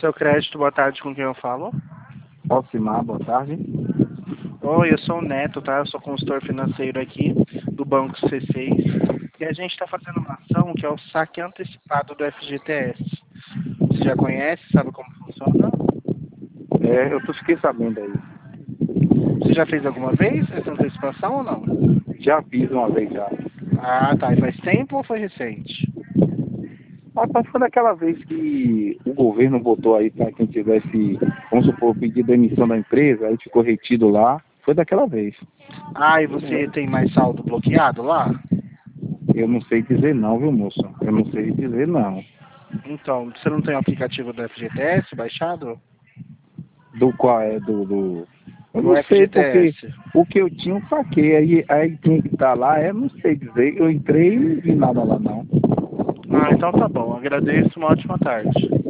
Seu crédito, boa tarde, com quem eu falo? Alcimar, boa tarde. Oi, eu sou o Neto, tá? Eu sou consultor financeiro aqui do Banco C6 e a gente está fazendo uma ação que é o saque antecipado do FGTS. Você já conhece, sabe como funciona? Fiquei sabendo aí. Você já fez alguma vez essa antecipação ou não? Já fiz uma vez já. Ah, tá. E faz tempo ou foi recente? Rapaz, foi daquela vez que o governo botou aí para quem tivesse, vamos supor, pedido demissão da empresa, aí ficou retido lá. Foi daquela vez. Ah, e você tem mais saldo bloqueado lá? Eu não sei dizer não, viu, moço? Eu não sei dizer não. Então, você não tem o aplicativo do FGTS baixado? Do qual é do... Eu Do não sei porque FGTS. o que eu tinha eu saquei, aí tinha que estar lá, eu não sei dizer. Eu entrei e não vi nada lá não. Ah, então tá bom. Agradeço, uma ótima tarde.